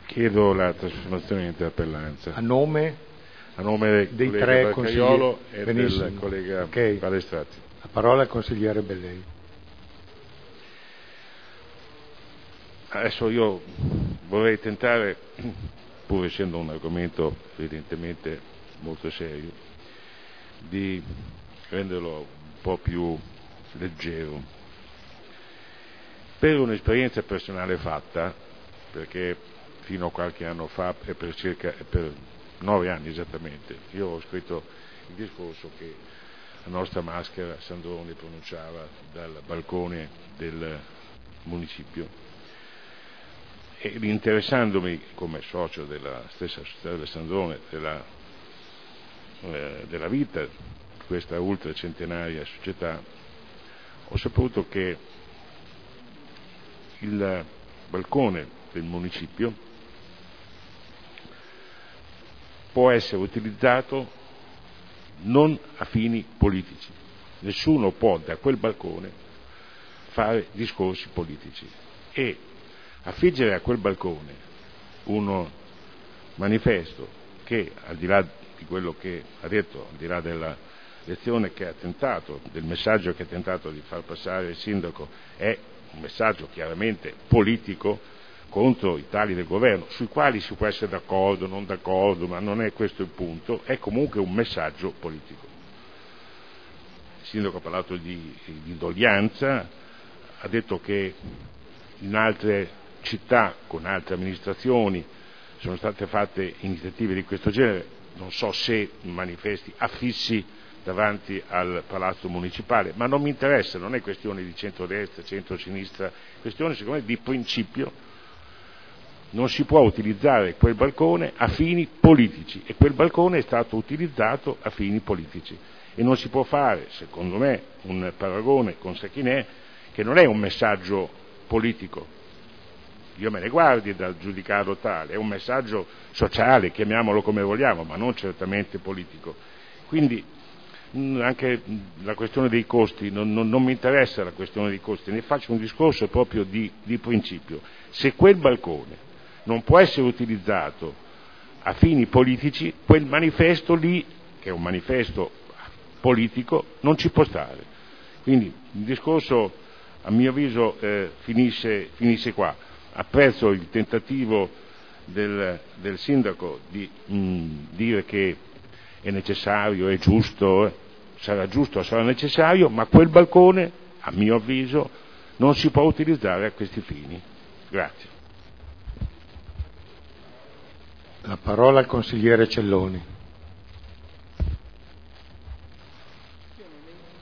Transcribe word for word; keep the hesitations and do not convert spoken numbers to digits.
Chiedo la trasformazione in interpellanza. A nome? A nome del dei collega tre Barcaiolo e Benissimo. del collega Okay. Palestrati. La parola al consigliere Bellei. Adesso io vorrei tentare, pur essendo un argomento evidentemente molto serio, di renderlo un po' più leggero. Per un'esperienza personale fatta, perché fino a qualche anno fa, e per circa e per nove anni esattamente, io ho scritto il discorso che la nostra maschera Sandrone pronunciava dal balcone del municipio, e interessandomi come socio della stessa società della Sandrone della, eh, della vita di questa ultracentenaria società, ho saputo che il balcone del municipio può essere utilizzato non a fini politici. Nessuno può da quel balcone fare discorsi politici, e affiggere a quel balcone un manifesto che, al di là di quello che ha detto, al di là della lezione che ha tentato, del messaggio che ha tentato di far passare il sindaco, è un messaggio chiaramente politico contro i tagli del governo, sui quali si può essere d'accordo, non d'accordo, ma non è questo il punto, è comunque un messaggio politico. Il sindaco ha parlato di, di doglianza, ha detto che in altre città, con altre amministrazioni, sono state fatte iniziative di questo genere, non so se manifesti affissi davanti al palazzo municipale, ma non mi interessa, non è questione di centrodestra, centrosinistra, è questione secondo me di principio. Non si può utilizzare quel balcone a fini politici, e quel balcone è stato utilizzato a fini politici, e non si può fare, secondo me, un paragone con Sacchinè, che non è un messaggio politico, io me ne guardi dal giudicarlo tale, è un messaggio sociale, chiamiamolo come vogliamo, ma non certamente politico. Quindi anche la questione dei costi, non, non, non mi interessa la questione dei costi, ne faccio un discorso proprio di, di principio. Se quel balcone non può essere utilizzato a fini politici, quel manifesto lì, che è un manifesto politico, non ci può stare. Quindi il discorso, a mio avviso, eh, finisce, finisce qua. Apprezzo il tentativo del, del sindaco di mh, dire che è necessario, è giusto, eh, sarà giusto, sarà necessario, ma quel balcone, a mio avviso, non si può utilizzare a questi fini. Grazie. La parola al consigliere Celloni.